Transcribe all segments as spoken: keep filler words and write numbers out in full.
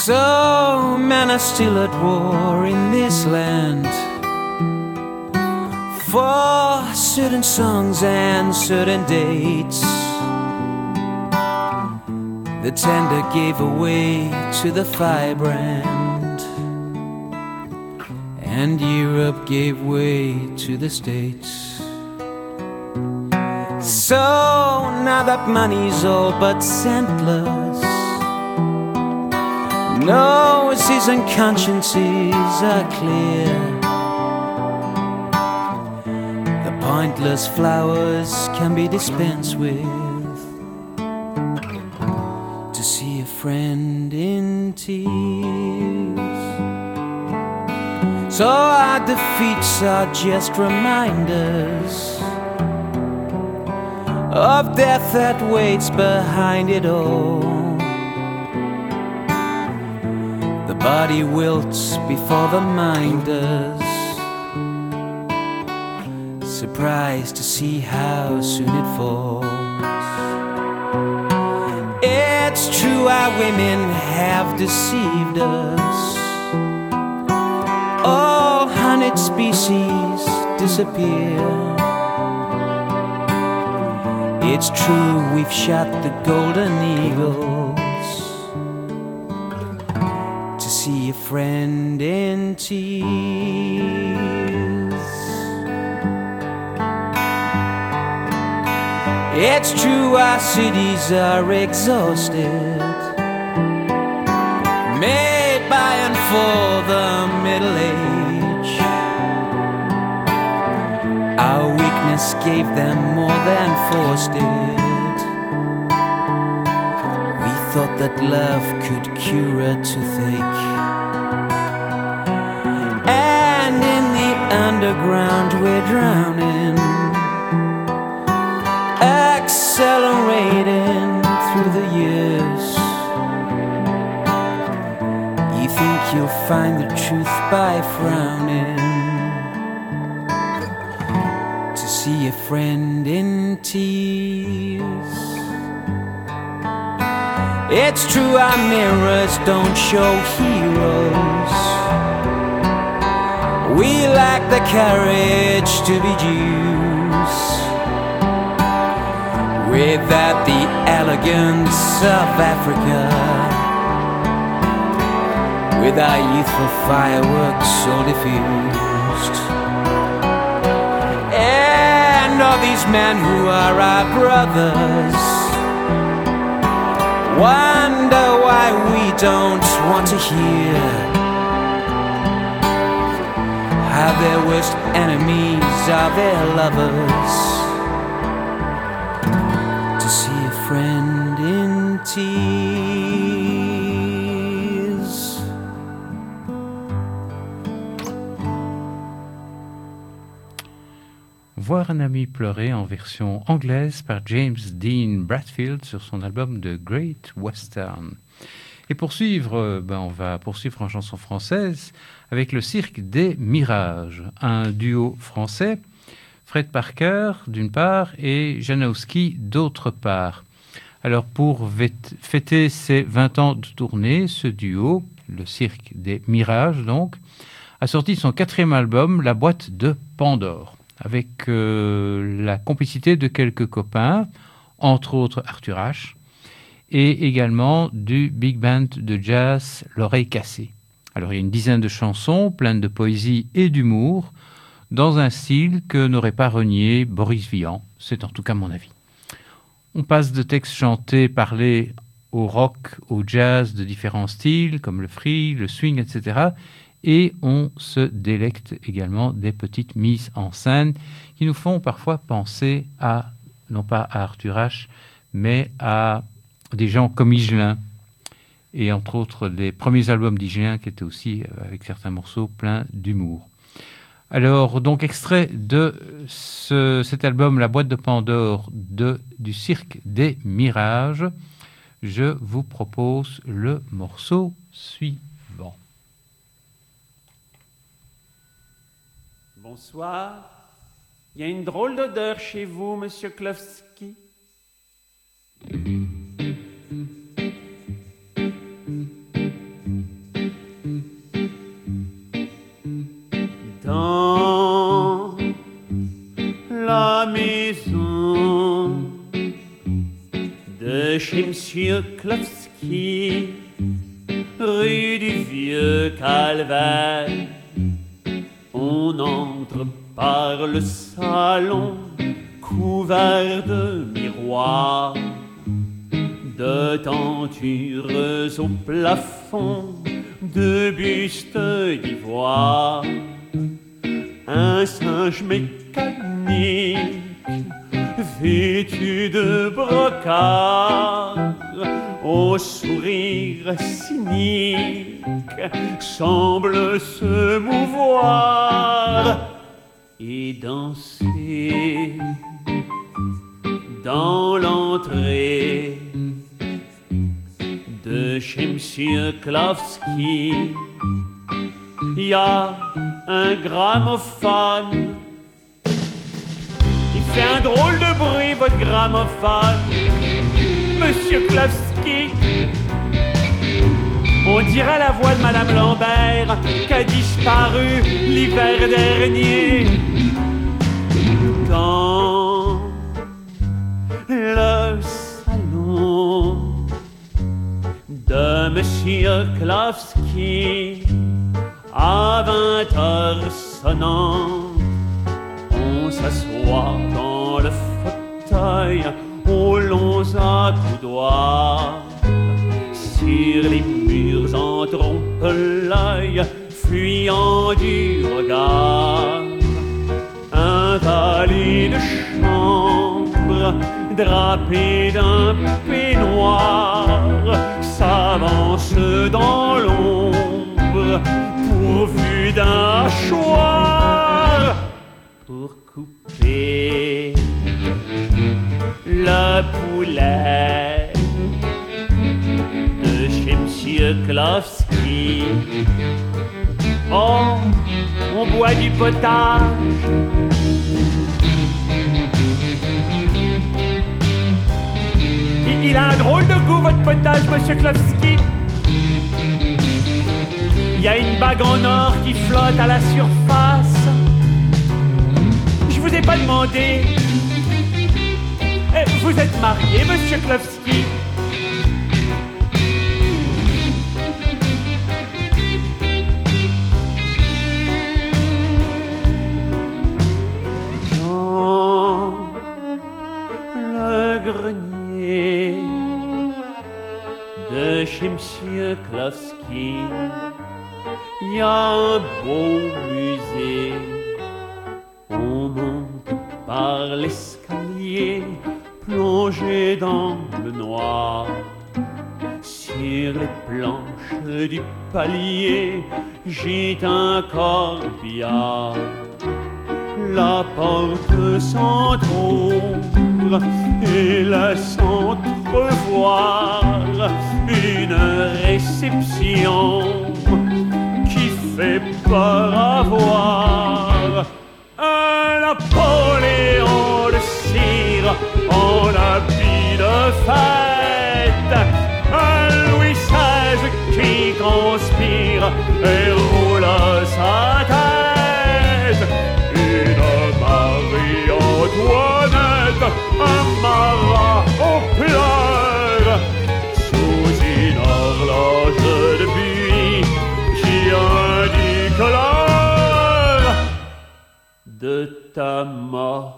So men are still at war in this land for certain songs and certain dates. The tender gave away to the firebrand, and Europe gave way to the States. So now that money's all but scentless, noses and consciences are clear. The pointless flowers can be dispensed with. To see a friend in tears, so our defeats are just reminders of death that waits behind it all. The body wilts before the mind does, surprised to see how soon it falls. It's true our women have deceived us. All hundred species disappear. It's true we've shot the golden eagles to see a friend in tears. It's true our cities are exhausted, made by and for the middle age. Our weakness gave them more than forced it. We thought that love could cure a toothache, and in the underground we're drowning, accelerating through the years. You think you'll find the truth by frowning, to see a friend in tears. It's true our mirrors don't show heroes. We lack the courage to be Jews, without the elegance of Africa, with our youthful fireworks all diffused. And all these men who are our brothers wonder why we don't want to hear how their worst enemies are their lovers. To see a friend in tears. Voir un ami pleurer en version anglaise par James Dean Bradfield sur son album The Great Western. Et poursuivre, ben on va poursuivre en chanson française avec le Cirque des Mirages, un duo français, Fred Parker d'une part et Janowski d'autre part. Alors pour fêter ses vingt ans de tournée, ce duo, le Cirque des Mirages donc, a sorti son quatrième album, La Boîte de Pandore, avec euh, la complicité de quelques copains, entre autres Arthur H, et également du big band de jazz L'Oreille Cassée. Alors il y a une dizaine de chansons pleines de poésie et d'humour, dans un style que n'aurait pas renié Boris Vian, c'est en tout cas mon avis. On passe de textes chantés, parlés au rock, au jazz de différents styles, comme le free, le swing, et cetera, et on se délecte également des petites mises en scène qui nous font parfois penser à, non pas à Arthur H, mais à des gens comme Higelin, et entre autres les premiers albums d'Higelin qui étaient aussi, avec certains morceaux, pleins d'humour. Alors, donc, extrait de ce, cet album, La Boîte de Pandore, de, du Cirque des Mirages, je vous propose le morceau suivant. Bonsoir. Il y a une drôle d'odeur chez vous, monsieur Klofsky. Monsieur Klofski, rue du Vieux Calvaire. On entre par le salon couvert de miroirs, de tentures au plafond, de bustes d'ivoire. Un singe mécanique vêtu de brocart, au sourire cynique, semble se mouvoir et danser dans l'entrée de chez Monsieur Klofski. Il y a un gramophone. Il fait un drôle de bruit, votre gramophone, Monsieur Klofski. On dirait la voix de Madame Lambert qui a disparu l'hiver dernier. Dans le salon de Monsieur Klofski, à vingt heures sonnantes, on s'assoit dans le fauteuil aux longs accoudoirs. Sur les murs en trompe-l'œil, fuyant du regard, un valet de chambre drapé d'un peignoir s'avance dans l'ombre pourvu d'un hachoir pour couper le poulet de chez Monsieur Klofski. Oh, on boit du potage. Il, il a un drôle de goût, votre potage, Monsieur Klofski. Il y a une bague en or qui flotte à la surface. Je vous ai pas demandé. Eh, vous êtes marié, Monsieur Klofski? Dans le grenier de chez Monsieur Klofski, il y a un beau musée. On monte par l'escalier plongé dans le noir. Sur les planches du palier gît un corbillard. La porte s'entr'ouvre et laisse entrevoir une réception qui fait peur à voir. Un Napoléon de cire en habit de fête, un Louis seize qui conspire et roule sa tête, une Marie-Antoinette, un Marat aux pleurs, sous une horloge de buis qui indique l'heure de ta mort.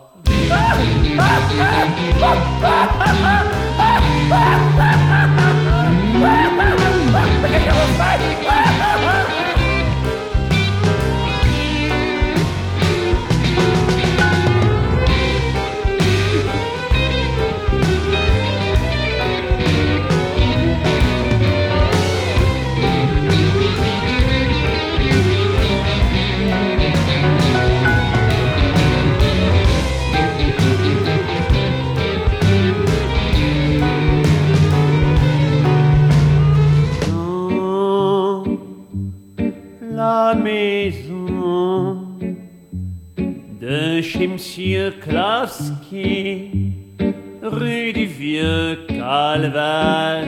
La maison de chez Monsieur Klofski, rue du Vieux Calvaire.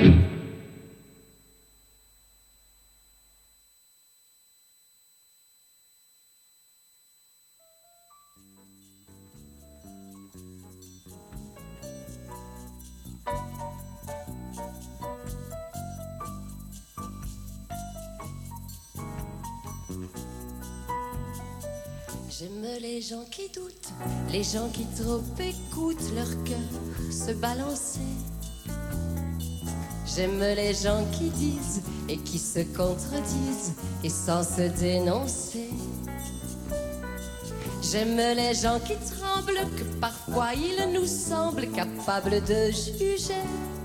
J'aime les gens qui doutent, les gens qui trop écoutent leur cœur se balancer. J'aime les gens qui disent et qui se contredisent et sans se dénoncer. J'aime les gens qui tremblent, que parfois ils nous semblent capables de juger.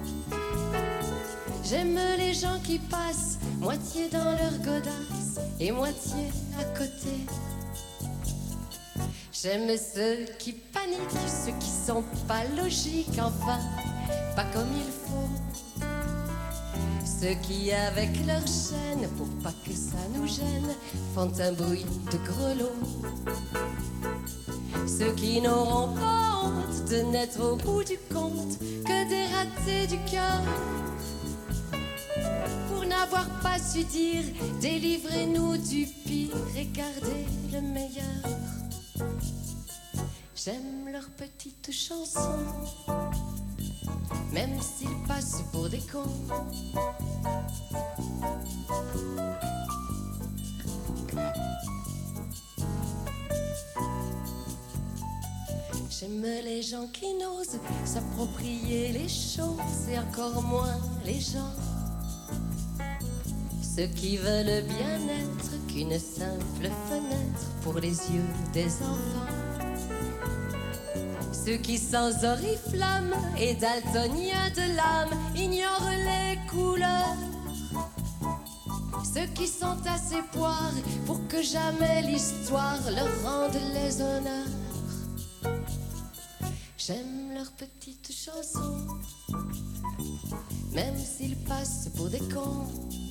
J'aime les gens qui passent moitié dans leur godasse et moitié à côté. J'aime ceux qui paniquent, ceux qui sont pas logiques, enfin, pas comme il faut. Ceux qui, avec leur chaîne, pour pas que ça nous gêne, font un bruit de grelots. Ceux qui n'auront pas honte de n'être au bout du compte que des ratés du cœur. Pour n'avoir pas su dire, délivrez-nous du pire et gardez le meilleur. J'aime leurs petites chansons, même s'ils passent pour des cons. J'aime les gens qui n'osent s'approprier les choses et encore moins les gens. Ceux qui veulent bien être qu'une simple fenêtre pour les yeux des enfants. Ceux qui sans oriflamme et daltoniens de l'âme ignorent les couleurs. Ceux qui sont assez poires pour que jamais l'histoire leur rende les honneurs. J'aime leurs petites chansons, même s'ils passent pour des cons.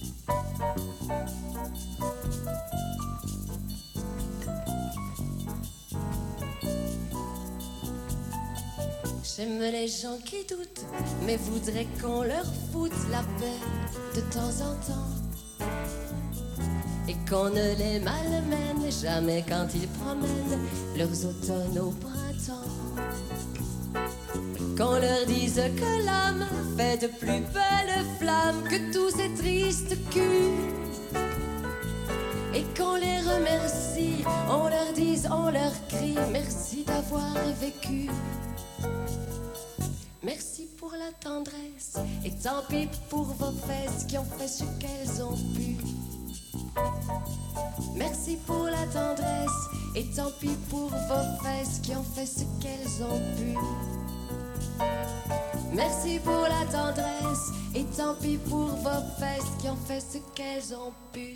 J'aime les gens qui doutent, mais voudraient qu'on leur foute la paix de temps en temps. Et qu'on ne les malmène jamais quand ils promènent leurs automnes au printemps. Qu'on leur dise que l'âme fait de plus belles flammes que tous ces tristes culs. Et qu'on les remercie, on leur dise, on leur crie, merci d'avoir vécu. Merci pour la tendresse, et tant pis pour vos fesses qui ont fait ce qu'elles ont pu. Merci pour la tendresse, et tant pis pour vos fesses qui ont fait ce qu'elles ont pu. Merci pour la tendresse, et tant pis pour vos fesses qui ont fait ce qu'elles ont pu.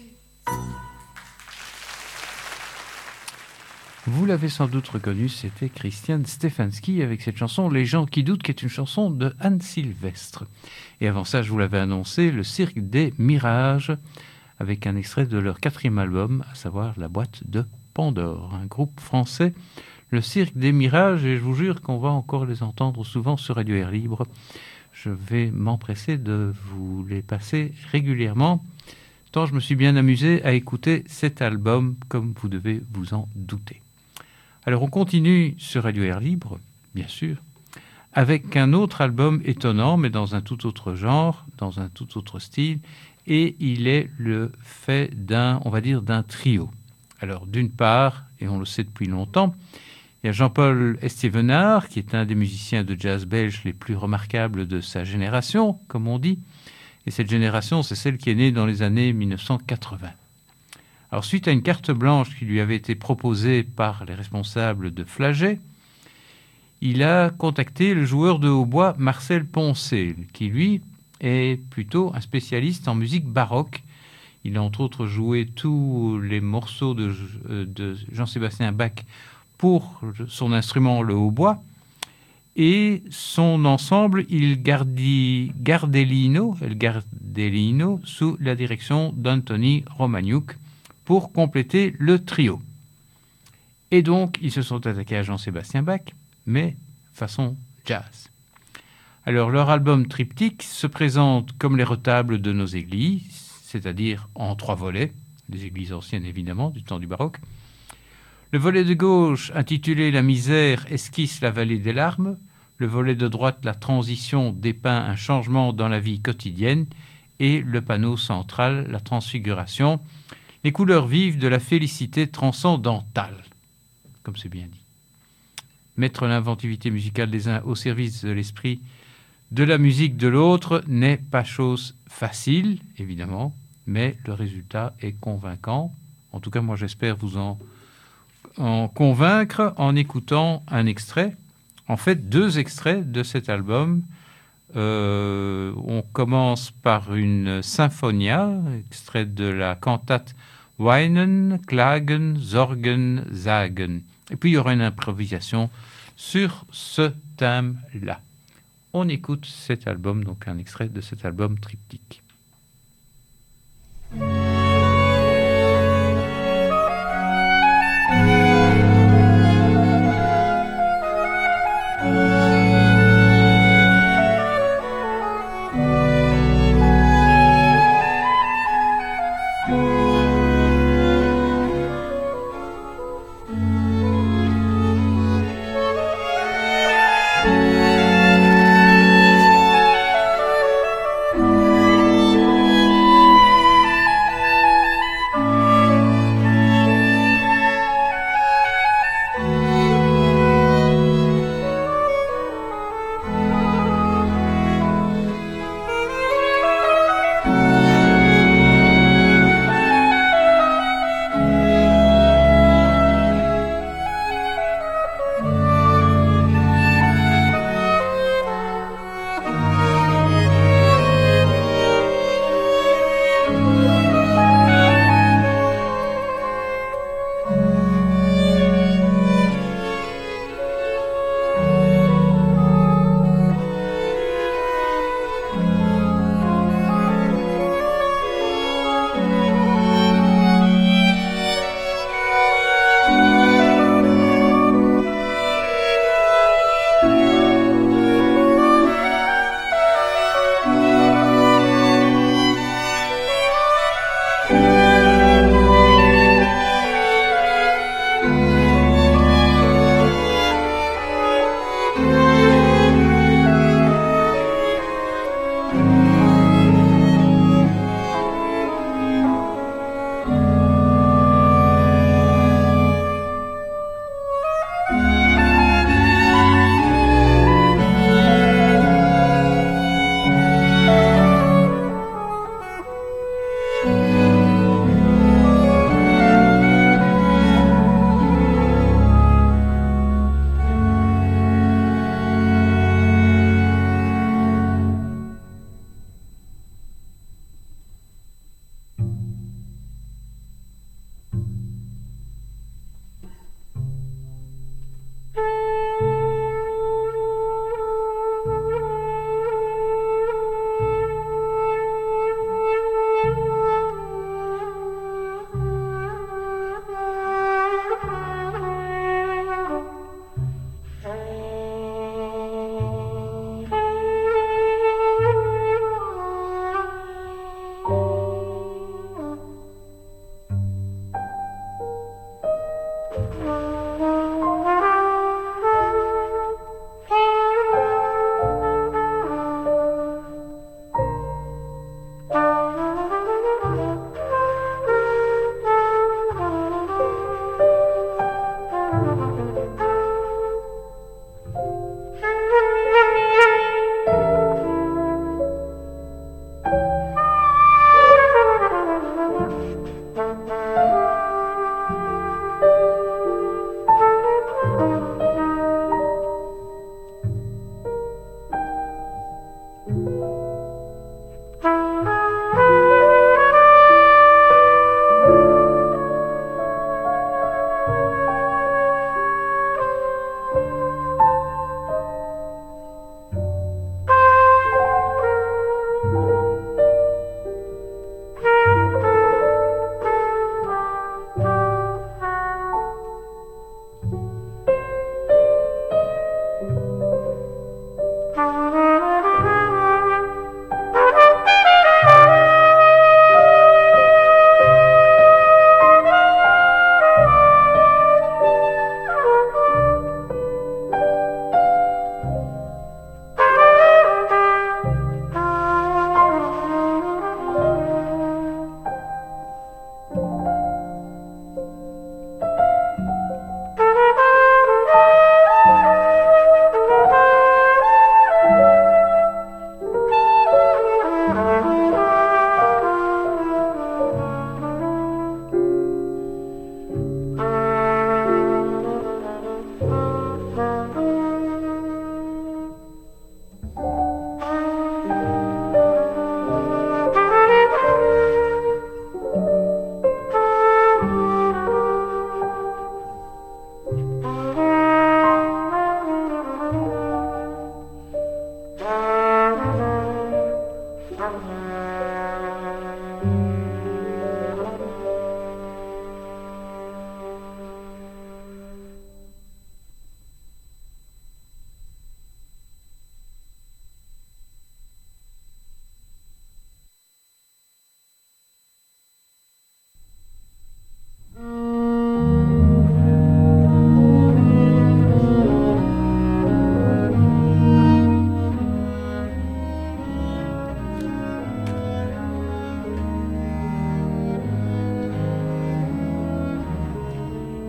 Vous l'avez sans doute reconnu, c'était Christiane Stefanski avec cette chanson « Les gens qui doutent » qui est une chanson de Anne Sylvestre. Et avant ça, je vous l'avais annoncé, le Cirque des Mirages avec un extrait de leur quatrième album, à savoir La Boîte de Pandore, un groupe français, le Cirque des Mirages, et je vous jure qu'on va encore les entendre souvent sur Radio Air Libre. Je vais m'empresser de vous les passer régulièrement, tant je me suis bien amusé à écouter cet album, comme vous devez vous en douter. Alors on continue sur Radio Air Libre, bien sûr, avec un autre album étonnant, mais dans un tout autre genre, dans un tout autre style, et il est le fait d'un, on va dire, d'un trio. Alors d'une part, et on le sait depuis longtemps, il y a Jean-Paul Estévenard, qui est un des musiciens de jazz belge les plus remarquables de sa génération, comme on dit, et cette génération, c'est celle qui est née dans les années mille neuf cent quatre-vingts. Alors, suite à une carte blanche qui lui avait été proposée par les responsables de Flagey, il a contacté le joueur de hautbois Marcel Poncet, qui, lui, est plutôt un spécialiste en musique baroque. Il a entre autres joué tous les morceaux de, de Jean-Sébastien Bach pour son instrument, le hautbois, et son ensemble, il gardi, Gardelino, El Gardelino, sous la direction d'Anthony Romagnouk, pour compléter le trio. Et donc, ils se sont attaqués à Jean-Sébastien Bach, mais façon jazz. Alors, leur album triptyque se présente comme les retables de nos églises, c'est-à-dire en trois volets, les églises anciennes évidemment, du temps du baroque. Le volet de gauche, intitulé « La misère esquisse la vallée des larmes », le volet de droite, « La transition » dépeint un changement dans la vie quotidienne, et le panneau central, « La transfiguration », les couleurs vives de la félicité transcendantale, comme c'est bien dit. Mettre l'inventivité musicale des uns au service de l'esprit de la musique de l'autre n'est pas chose facile, évidemment, mais le résultat est convaincant. En tout cas, moi, j'espère vous en, en convaincre en écoutant un extrait, en fait, deux extraits de cet album. Euh, on commence par une symphonia, extrait de la cantate Weinen, Klagen, Sorgen, Sagen. Et puis, il y aura une improvisation sur ce thème-là. On écoute cet album, donc un extrait de cet album triptyque. Thank you.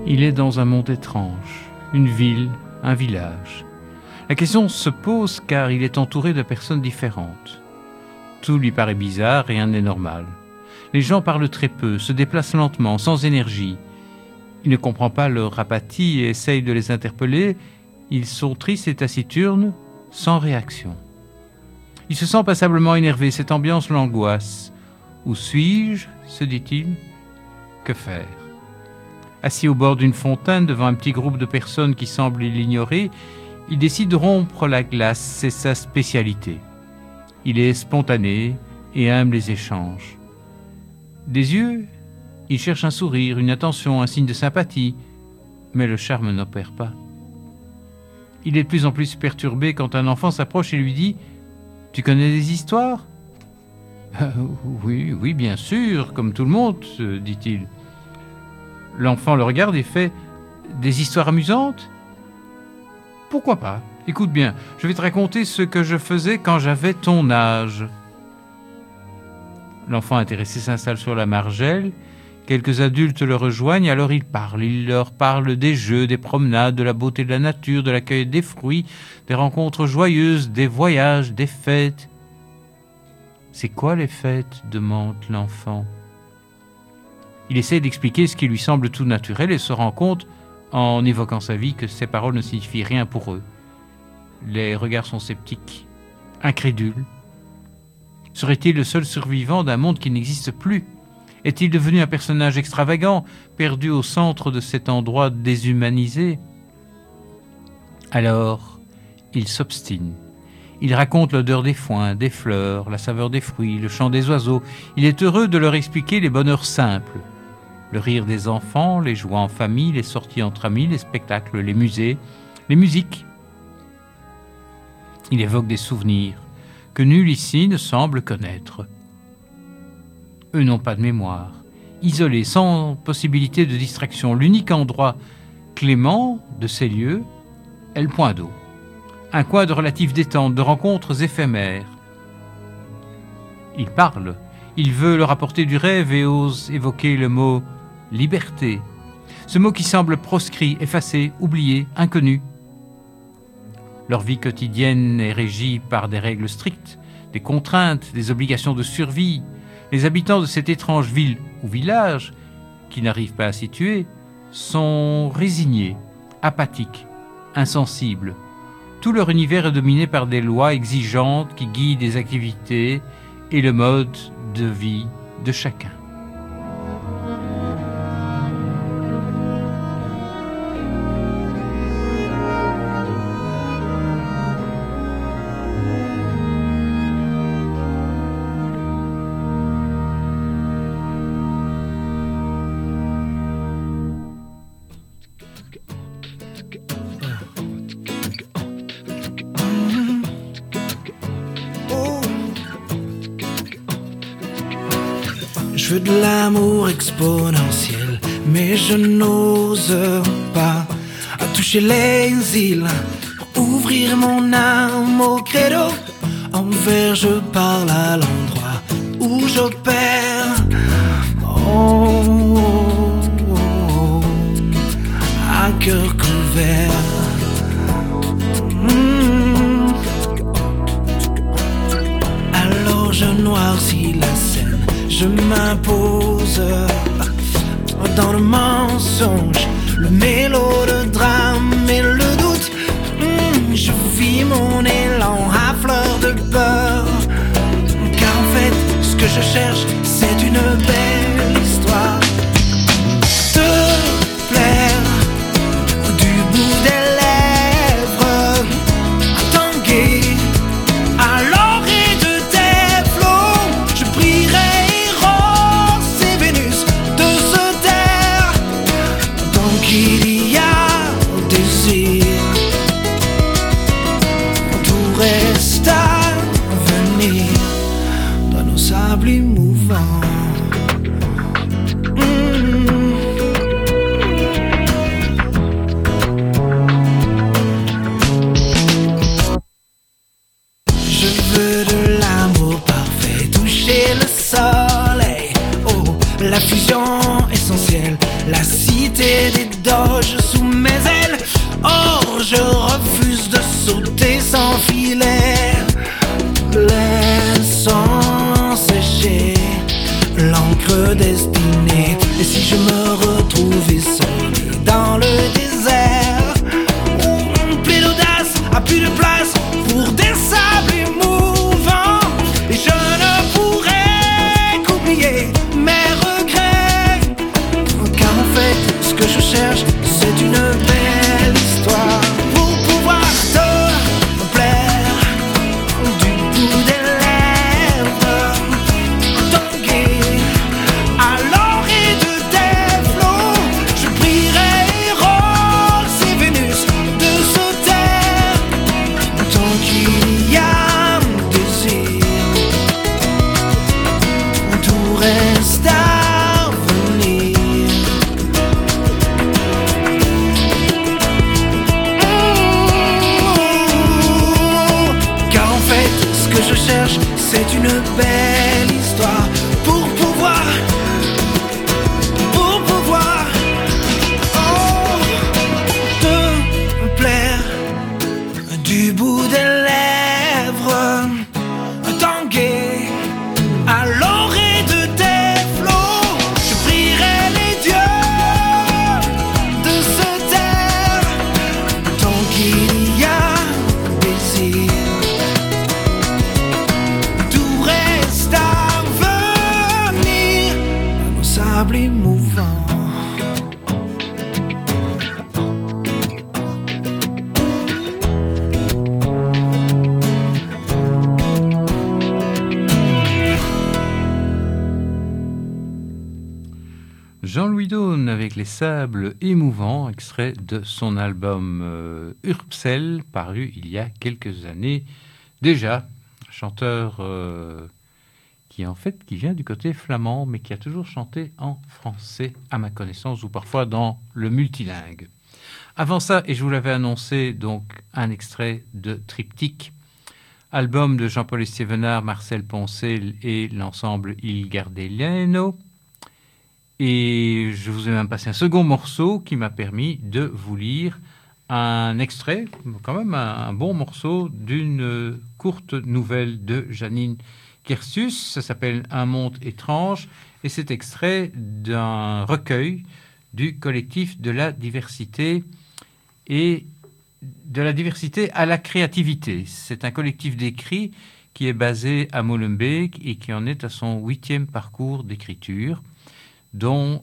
Il est dans un monde étrange, une ville, un village. La question se pose car il est entouré de personnes différentes. Tout lui paraît bizarre, rien n'est normal. Les gens parlent très peu, se déplacent lentement, sans énergie. Il ne comprend pas leur apathie et essaye de les interpeller. Ils sont tristes et taciturnes, sans réaction. Il se sent passablement énervé, cette ambiance l'angoisse. Où suis-je ? Se dit-il. Que faire ? Assis au bord d'une fontaine, devant un petit groupe de personnes qui semblent l'ignorer, il décide de rompre la glace, c'est sa spécialité. Il est spontané et aime les échanges. Des yeux, il cherche un sourire, une attention, un signe de sympathie, mais le charme n'opère pas. Il est de plus en plus perturbé quand un enfant s'approche et lui dit « Tu connais des histoires ?»« euh, Oui, oui, bien sûr, comme tout le monde, dit-il. » L'enfant le regarde et fait « Des histoires amusantes ?»« Pourquoi pas ? Écoute bien, je vais te raconter ce que je faisais quand j'avais ton âge. » L'enfant intéressé s'installe sur la margelle. Quelques adultes le rejoignent, alors il parle. Il leur parle des jeux, des promenades, de la beauté de la nature, de la cueillette des fruits, des rencontres joyeuses, des voyages, des fêtes. « C'est quoi les fêtes ?» demande l'enfant. Il essaie d'expliquer ce qui lui semble tout naturel et se rend compte, en évoquant sa vie, que ces paroles ne signifient rien pour eux. Les regards sont sceptiques, incrédules. Serait-il le seul survivant d'un monde qui n'existe plus ? Est-il devenu un personnage extravagant, perdu au centre de cet endroit déshumanisé ? Alors, il s'obstine. Il raconte l'odeur des foins, des fleurs, la saveur des fruits, le chant des oiseaux. Il est heureux de leur expliquer les bonheurs simples. Le rire des enfants, les joies en famille, les sorties entre amis, les spectacles, les musées, les musiques. Il évoque des souvenirs que nul ici ne semble connaître. Eux n'ont pas de mémoire. Isolés, sans possibilité de distraction, l'unique endroit clément de ces lieux est le point d'eau. Un coin de relative détente, de rencontres éphémères. Il parle. Il veut leur apporter du rêve et ose évoquer le mot « liberté ». Ce mot qui semble proscrit, effacé, oublié, inconnu. Leur vie quotidienne est régie par des règles strictes, des contraintes, des obligations de survie. Les habitants de cette étrange ville ou village, qui n'arrivent pas à situer, sont résignés, apathiques, insensibles. Tout leur univers est dominé par des lois exigeantes qui guident les activités et le mode de vie de chacun. Je veux de l'amour exponentiel, mais je n'ose pas à toucher les îles pour ouvrir mon âme au credo. Envers je parle à l'endroit où j'opère. Oh, oh, oh, à cœur couvert. Mmh. Alors je noircis la scène. Je m'impose dans le mensonge, le mélodrame et le doute. Mmh, je vis mon élan à fleur de beurre. Car en fait, ce que je cherche, c'est une belle histoire. Te plaire du bout des lèvres, tanguer à l'orée de tes flots. Je prierai qu'il y a désir, tout reste à venir dans nos sables mouvants. Mmh. Je veux de l'amour parfait, toucher le soleil, oh, la fusion essentielle, la cité des dents. notre destinée. Et si je me retrouvais seul dans le désert, où plus d'audace, a plus de place pour des sables émouvants, et je ne pourrais qu'oublier mes regrets, car en fait ce que je cherche c'est une belle histoire pour pouvoir te plaire du bout des lèvres, tanguer à l'orée de tes flots. Je prierai Eros et Vénus de se taire tant qu'il y a un désir. Tout reste à venir. Car en fait, ce que je cherche, c'est une belle histoire pour pouvoir, pour pouvoir, oh, te plaire du bout des lèvres, tanguer à l'orée de tes flots. Je prierai les dieux de se taire tant qu'il y a un désir. Tout reste à venir à nos sables émouvants. Jean-Louis Daune avec Les Sables Émouvants, extrait de son album euh, Urpsel, paru il y a quelques années déjà. Chanteur euh, qui en fait qui vient du côté flamand, mais qui a toujours chanté en français à ma connaissance, ou parfois dans le multilingue. Avant ça, et je vous l'avais annoncé, donc un extrait de Triptyque, album de Jean-Paul Estévenard, Marcel Poncel et l'ensemble Il Gardeliano. Et je vous ai même passé un second morceau qui m'a permis de vous lire un extrait, quand même un, un bon morceau, d'une courte nouvelle de Janine Kerstius. Ça s'appelle Un monde étrange et c'est extrait d'un recueil du collectif de la diversité et de la diversité à la créativité. C'est un collectif d'écrits qui est basé à Molenbeek et qui en est à son huitième parcours d'écriture, dont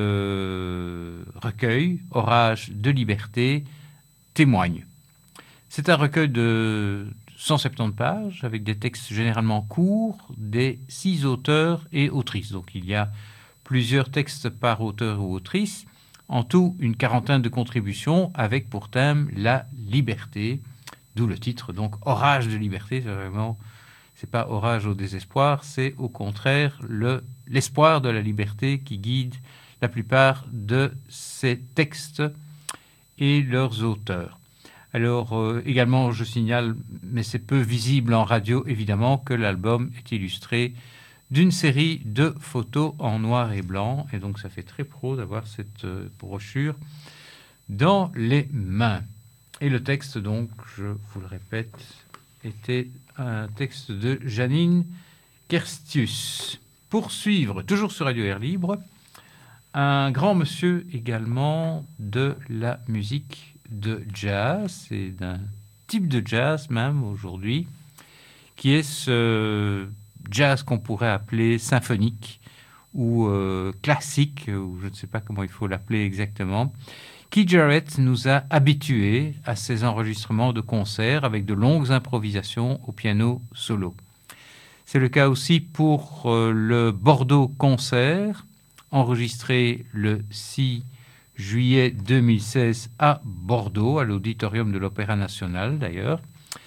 le recueil Orage de liberté témoigne. C'est un recueil de cent soixante-dix pages avec des textes généralement courts des six auteurs et autrices. Donc il y a plusieurs textes par auteur ou autrice, en tout une quarantaine de contributions avec pour thème la liberté, d'où le titre donc Orage de liberté. C'est vraiment, c'est pas orage au désespoir, c'est au contraire le l'espoir de la liberté qui guide la plupart de ces textes et leurs auteurs. Alors, euh, également, je signale, mais c'est peu visible en radio, évidemment, que l'album est illustré d'une série de photos en noir et blanc. Et donc, ça fait très pro d'avoir cette euh, brochure dans les mains. Et le texte, donc, je vous le répète, était un texte de Janine Kerstius. Pour suivre, toujours sur Radio Air Libre, un grand monsieur également de la musique de jazz, et d'un type de jazz même aujourd'hui, qui est ce jazz qu'on pourrait appeler symphonique ou euh, classique, ou je ne sais pas comment il faut l'appeler exactement. Keith Jarrett nous a habitués à ces enregistrements de concerts avec de longues improvisations au piano solo. C'est le cas aussi pour euh, le Bordeaux Concert, enregistré le six juillet deux mille seize à Bordeaux, à l'Auditorium de l'Opéra National d'ailleurs.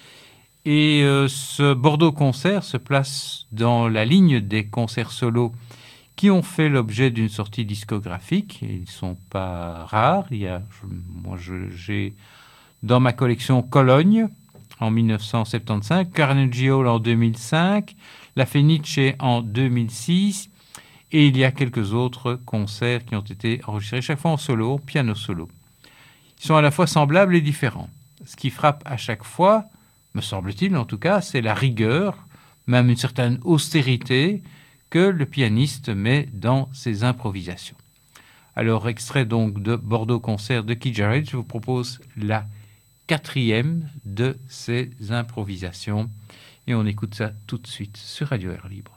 Et euh, ce Bordeaux Concert se place dans la ligne des concerts solos qui ont fait l'objet d'une sortie discographique. Ils ne sont pas rares. Il y a, je, moi, je, j'ai dans ma collection Cologne en dix-neuf cent soixante-quinze, Carnegie Hall en deux mille cinq, La Fenice en deux mille six, et il y a quelques autres concerts qui ont été enregistrés, chaque fois en solo, piano solo. Ils sont à la fois semblables et différents. Ce qui frappe à chaque fois, me semble-t-il en tout cas, c'est la rigueur, même une certaine austérité que le pianiste met dans ses improvisations. Alors, extrait donc de Bordeaux Concert de Keith Jarrett, je vous propose la quatrième de ces improvisations et on écoute ça tout de suite sur Radio Air Libre.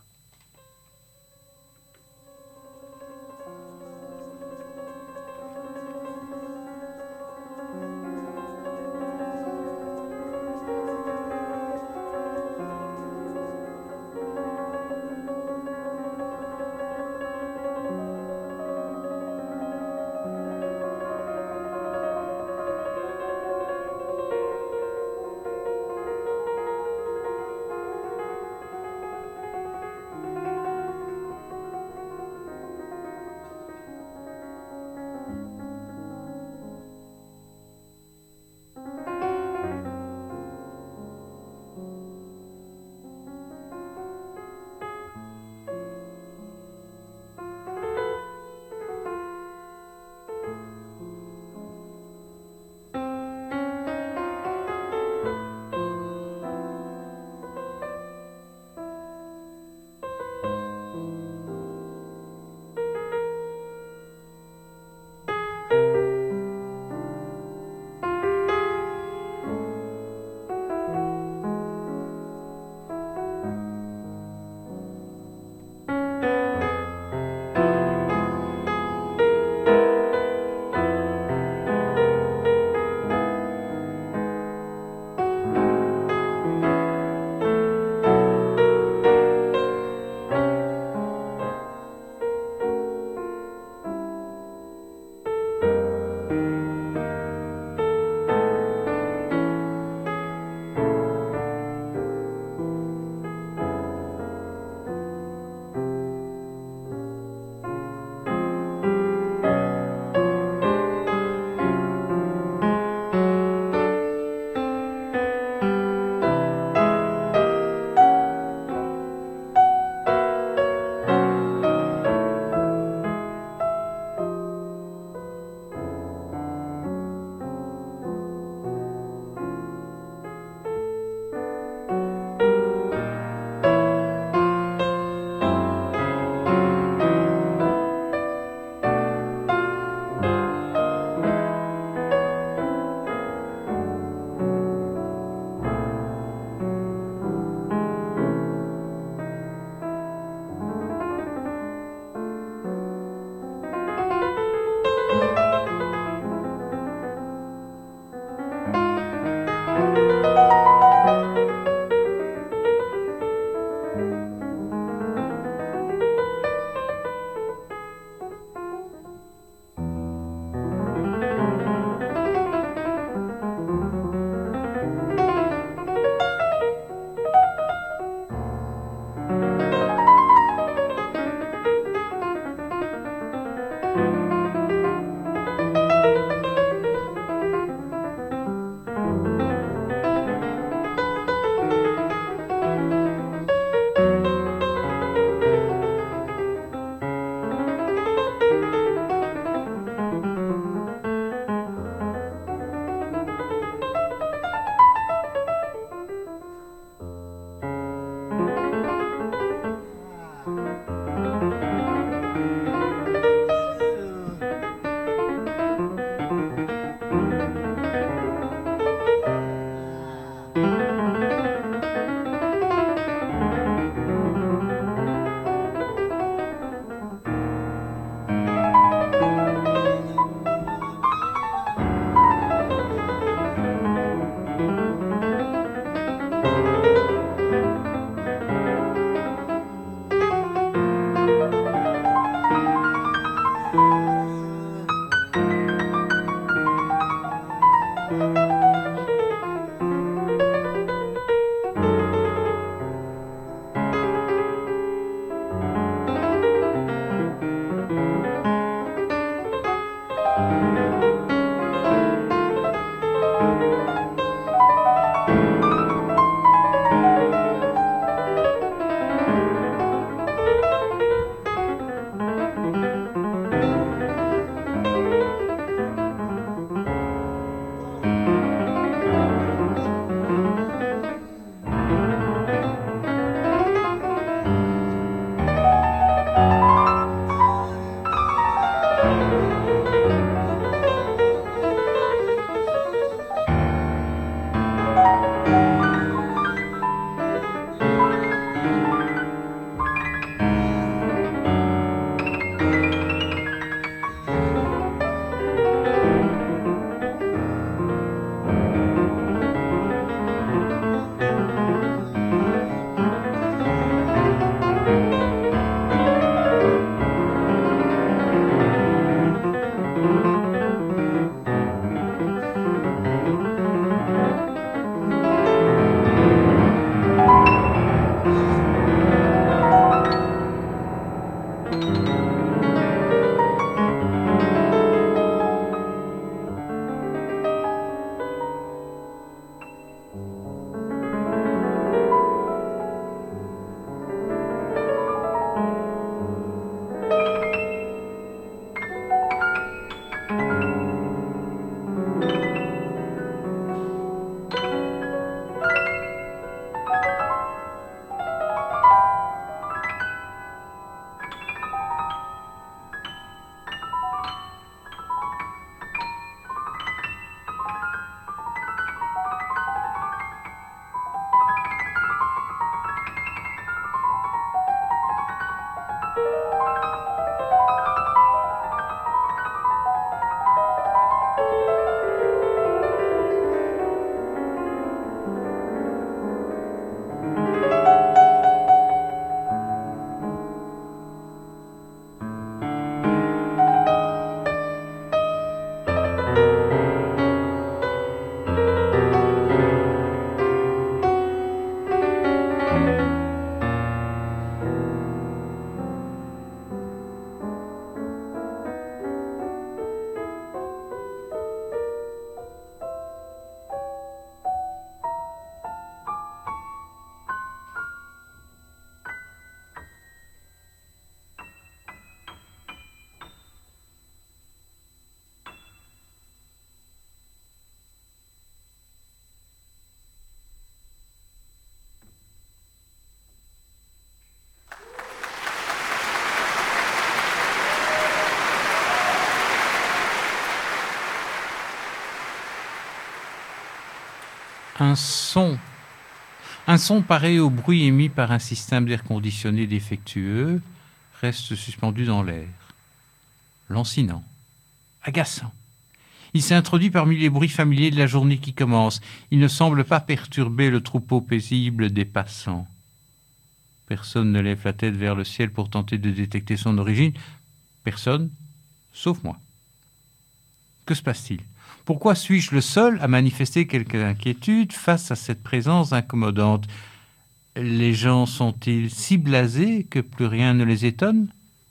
Un son. Un son pareil au bruit émis par un système d'air conditionné défectueux reste suspendu dans l'air. Lancinant, agaçant. Il s'est introduit parmi les bruits familiers de la journée qui commence. Il ne semble pas perturber le troupeau paisible des passants. Personne ne lève la tête vers le ciel pour tenter de détecter son origine. Personne, sauf moi. Que se passe-t-il ? Pourquoi suis-je le seul à manifester quelque inquiétude face à cette présence incommodante ? Les gens sont-ils si blasés que plus rien ne les étonne ?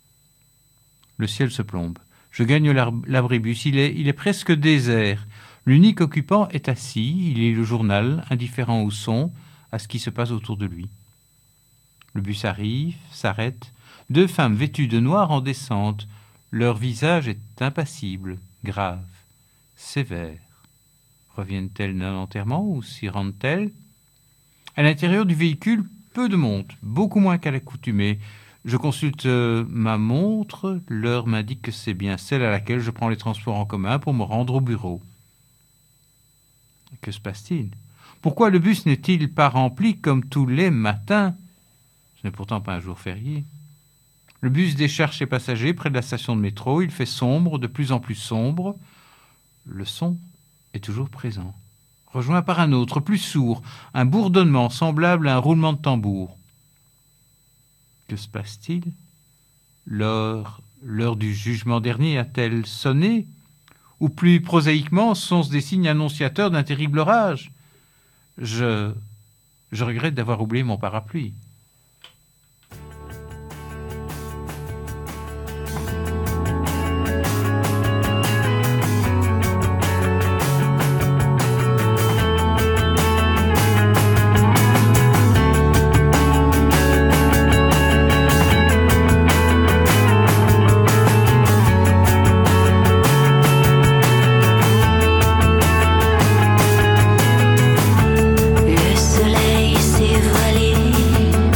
Le ciel se plombe. Je gagne l'abribus. Il est, il est presque désert. L'unique occupant est assis. Il lit le journal, indifférent au son, à ce qui se passe autour de lui. Le bus arrive, s'arrête. Deux femmes vêtues de noir en descente. Leur visage est impassible, grave, sévère. Reviennent-elles d'un enterrement ou s'y rendent-elles ? À l'intérieur du véhicule, peu de monde, beaucoup moins qu'à l'accoutumée. Je consulte euh, ma montre, l'heure m'indique que c'est bien celle à laquelle je prends les transports en commun pour me rendre au bureau. Que se passe-t-il ? Pourquoi le bus n'est-il pas rempli comme tous les matins ? Ce n'est pourtant pas un jour férié. Le bus décharge ses passagers près de la station de métro. Il fait sombre, de plus en plus sombre. Le son est toujours présent, rejoint par un autre, plus sourd, un bourdonnement semblable à un roulement de tambour. Que se passe-t-il ? L'heure, l'heure du jugement dernier a-t-elle sonné ? Ou plus prosaïquement, sont-ce des signes annonciateurs d'un terrible orage ? Je, je regrette d'avoir oublié mon parapluie. Le soleil s'est voilé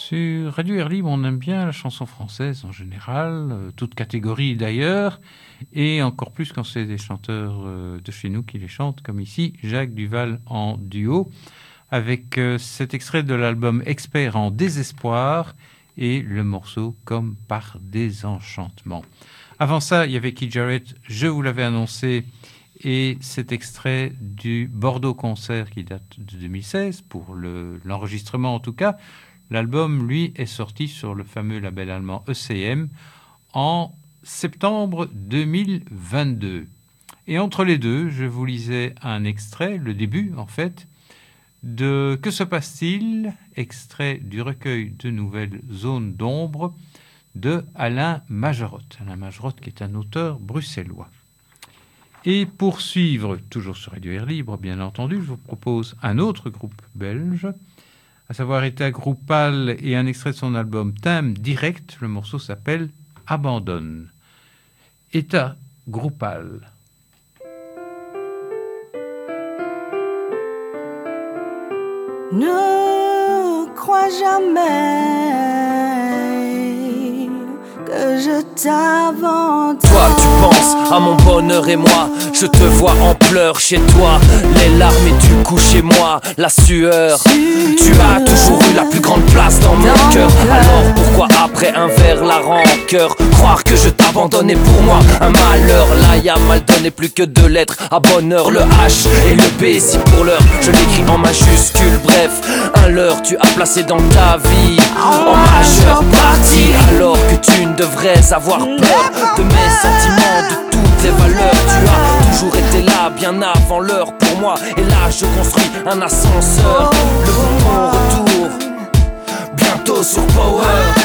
Sur Radio Air Libre, on aime bien la chanson française en général, euh, toute catégorie d'ailleurs, et encore plus quand c'est des chanteurs euh, de chez nous qui les chantent, comme ici Jacques Duvall en duo, avec euh, cet extrait de l'album Expert en désespoir et le morceau Comme par désenchantement. Avant ça, il y avait Keith Jarrett, je vous l'avais annoncé, et cet extrait du Bordeaux Concert qui date de deux mille seize, pour le, l'enregistrement en tout cas. L'album, lui, est sorti sur le fameux label allemand E C M en septembre deux mille vingt-deux. Et entre les deux, je vous lisais un extrait, le début en fait, de Que se passe-t-il ? Extrait du recueil de nouvelles Zones d'ombre de Alain Majerotte. Alain Majerotte qui est un auteur bruxellois. Et pour suivre, toujours sur Radio Air Libre, bien entendu, je vous propose un autre groupe belge, à savoir État Groupal et un extrait de son album Thème Direct. Le morceau s'appelle Abandonne. État Groupal. Ne crois jamais que je t'abandonne. Toi tu penses à mon bonheur et moi je te vois en pleurs chez toi. Les larmes et du coup chez moi la sueur. Tu as toujours eu la plus grande place dans mon cœur. Alors pourquoi après un verre la rancœur? Croire que je t'abandonnais pour moi un malheur. Là y'a mal donné plus que deux lettres à bonheur. Le H et le B si pour l'heure je l'écris en majuscule. Bref un leurre tu as placé dans ta vie en majeure partie. Alors que tu ne devrais avoir peur de mes sentiments, de toutes les valeurs. Tu as toujours été là bien avant l'heure pour moi. Et là je construis un ascenseur. Le bon retour bientôt sur Power.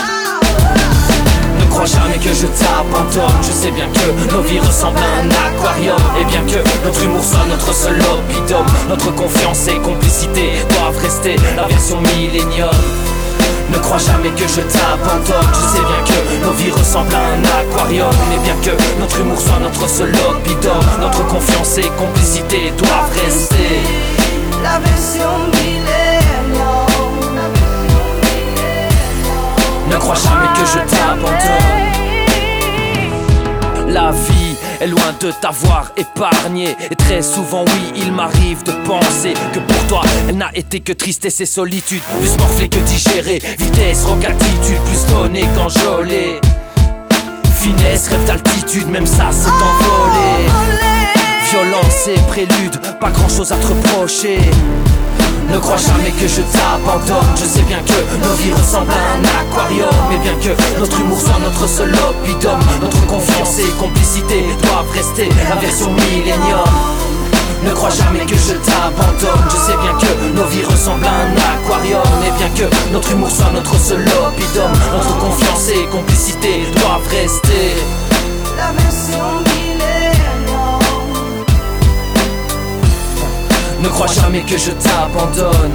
Ne crois jamais que je t'abandonne. Je sais bien que nos vies ressemblent à un aquarium. Et bien que notre humour soit notre seul oppidum, notre confiance et complicité doivent rester la version millénium. Ne crois jamais que je t'abandonne. Je sais bien que nos vies ressemblent à un aquarium. Mais bien que notre humour soit notre seul oppidum, notre confiance et complicité doivent rester la version millénium. Ne crois jamais que je t'abandonne. La vie est loin de t'avoir épargné. Et très souvent oui il m'arrive de penser que pour toi elle n'a été que tristesse et solitude. Plus morflée que digérée, vitesse, rock attitude, plus donnée qu'enjolée. Finesse, rêve d'altitude, même ça s'est envolé. Violence et prélude, pas grand chose à te reprocher. Ne crois jamais que je t'abandonne. Je sais bien que nos vies ressemblent à un aquarium. Mais bien que notre humour soit notre seul oppidum, notre confiance et complicité doivent rester la version millénium. Ne crois jamais que je t'abandonne. Je sais bien que nos vies ressemblent à un aquarium. Mais bien que notre humour soit notre seul oppidum, notre confiance et complicité doivent rester la version millénium. Ne crois jamais que je t'abandonne.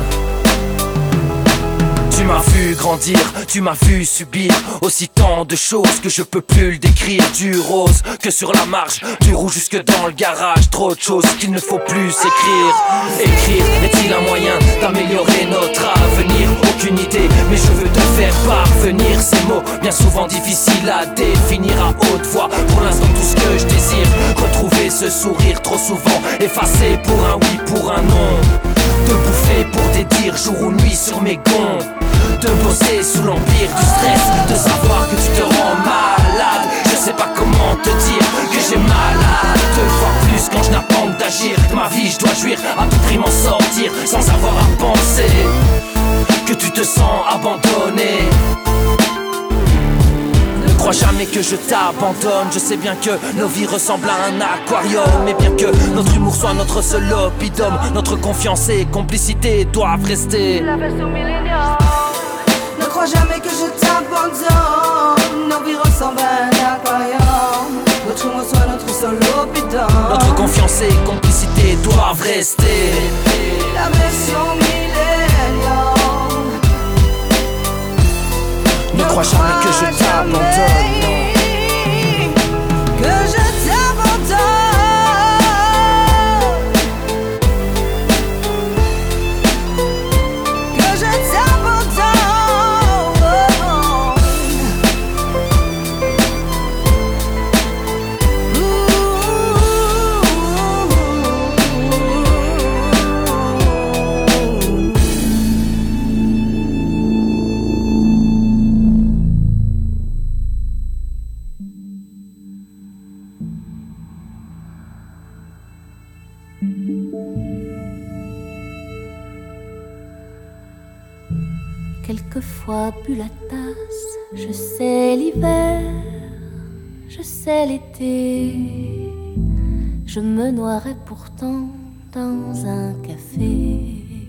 Tu m'as vu grandir, tu m'as vu subir aussi tant de choses que je peux plus le décrire. Du rose que sur la marche, du rouge jusque dans le garage. Trop de choses qu'il ne faut plus écrire. Écrire, est-il un moyen d'améliorer notre avenir? Aucune idée, mais je veux te faire parvenir ces mots bien souvent difficiles à définir à haute voix. Pour l'instant tout ce que je désire, retrouver ce sourire trop souvent effacé pour un oui, pour un non. De bouffer pour des dires jour ou nuit sur mes gonds. De bosser sous l'empire du stress, de savoir que tu te rends malade. Je sais pas comment te dire que j'ai malade. Deux fois plus quand je n'attends d'agir. De ma vie je dois jouir, à tout prix m'en sortir, sans avoir à penser que tu te sens abandonné. Ne crois jamais que je t'abandonne. Je sais bien que nos vies ressemblent à un aquarium. Mais bien que notre humour soit notre seul oppidum, notre confiance et complicité doivent rester la version millénium. Ne crois jamais que je t'abandonne. Nos vies ressemblent à un aquarium. Notre humour soit notre seul oppidum, notre confiance et complicité doivent rester la version millénium. Ne crois jamais que je t'abandonne. Que je t'abandonne. Que je t'abandonne. quelquefois bu la tasse. Je sais l'hiver, je sais l'été. Je me noierais pourtant dans un café.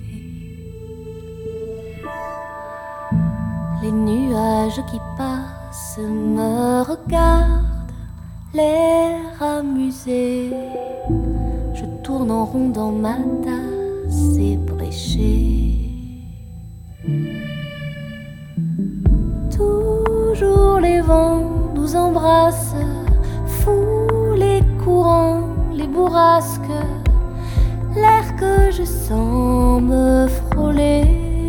Les nuages qui passent me regardent, l'air amusé. Je tourne en rond dans ma tasse ébréchée. Toujours les vents nous embrassent, fous les courants, les bourrasques, l'air que je sens me frôler.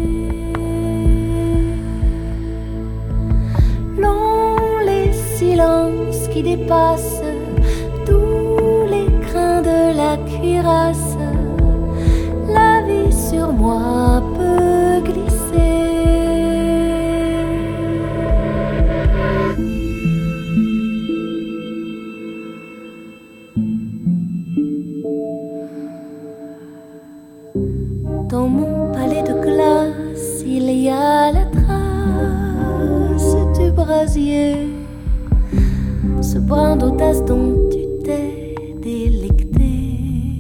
Longs les silences qui dépassent tous les crins de la cuirasse. La vie sur moi peut glisser. Dans mon palais de glace, il y a la trace du brasier, ce brin d'audace dont tu t'es délecté.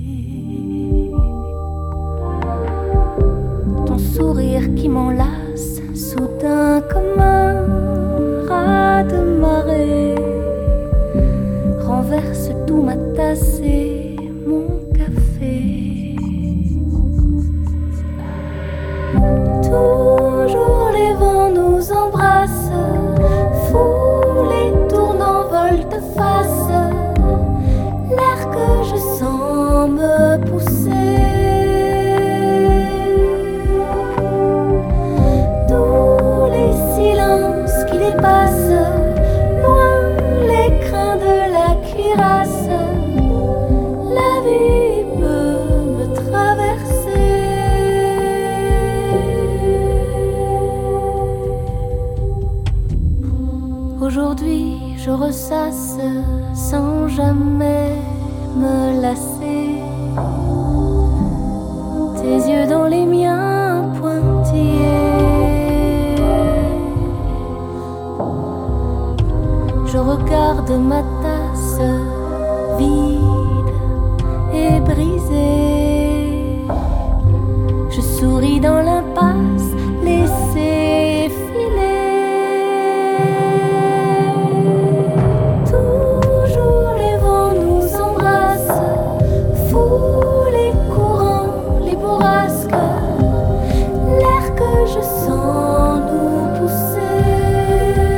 Ton sourire qui m'enlace, soudain comme un raz-de-marée, renverse tout ma tasse et mon café. Toujours les vents nous embrassent, fous les tournants volte-face, l'air que je sens me pousser. Tous les silences qui dépassent, loin les crins de la cuirasse, la vie peut me traverser. Aujourd'hui, je ressasse sans jamais me lasser. Tes yeux dans les miens pointillés. Je regarde ma tasse vide et brisée. Je souris dans l'impasse laissée filer. Je sens nous pousser.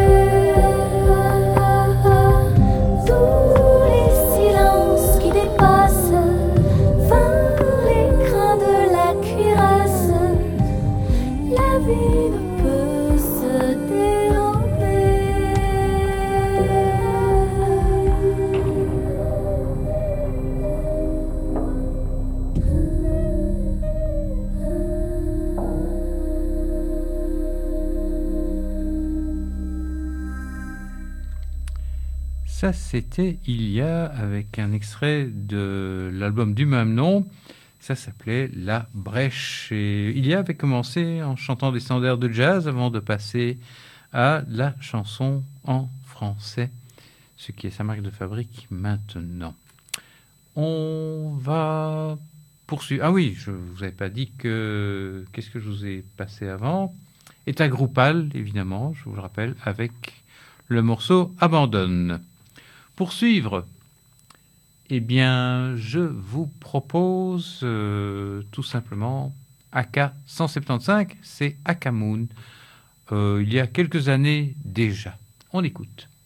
Tous les silences qui dépassent, vingt les crins de la cuirasse, la vie ne peut se dérober. Ça, c'était Ilia avec un extrait de l'album du même nom. Ça s'appelait La Brèche. Et Ilia avait commencé en chantant des standards de jazz avant de passer à la chanson en français, ce qui est sa marque de fabrique maintenant. On va poursuivre. Ah oui, je ne vous avais pas dit que... Qu'est-ce que je vous ai passé avant ? État Groupal, évidemment, je vous le rappelle, avec le morceau Abandonne. Pour suivre, eh bien, je vous propose euh, tout simplement A K cent soixante-quinze, c'est Akamoon, euh, il y a quelques années déjà. On écoute.